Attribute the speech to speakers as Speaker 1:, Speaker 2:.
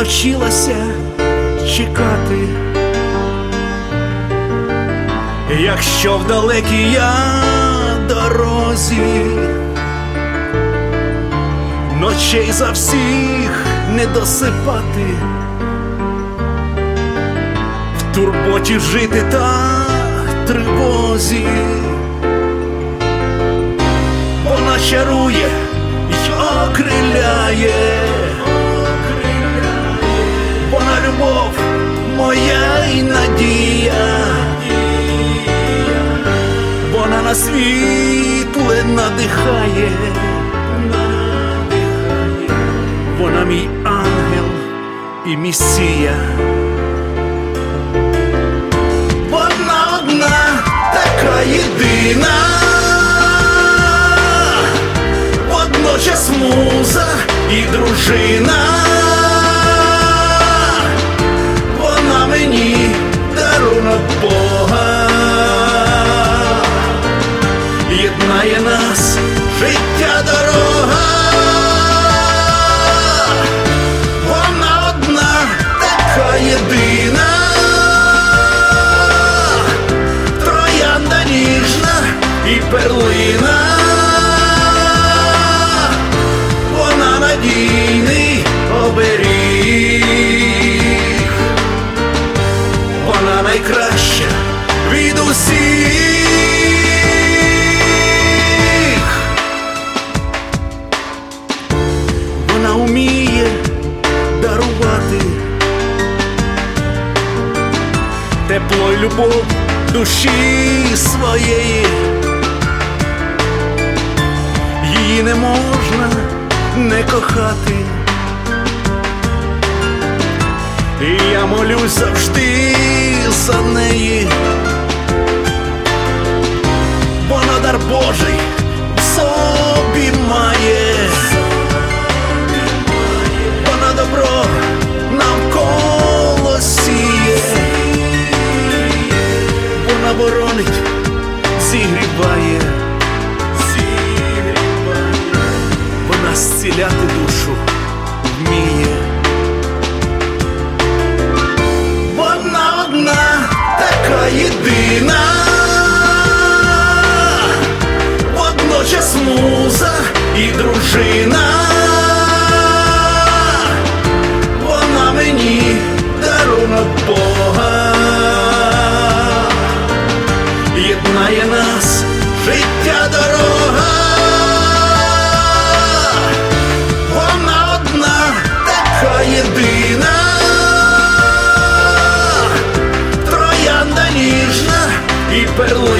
Speaker 1: навчилася чекати. Якщо в далекій я дорозі ночей за всіх не досипати, в турботі жити та тривозі, вона чарує й окриляє, вона любов моя й надія, вона на світле надихає, вона мій ангел і месія. Вона одна, така єдина, водночас муза і дружина. Вона мені дарунок Бога, єднає нас життя дорога. Вона одна, така єдина, троянда ніжна і перлина. Вона надійний оберіг, вона найкраща від усіх. Вона вміє дарувати тепло й любов душі своєї. Її не можна не кохати, і я молюсь завжди за неї. Вона дар Божий в собі має, вона добро навколо сіє, вона боронить, зігріває, вона зціляти душу вміє. Вона одна, така єдина, водночас муза і дружина. Вона мені дарунок Бога, єднає нас життя дорога. Вона одна, така єдина, троянда ніжна і перлина.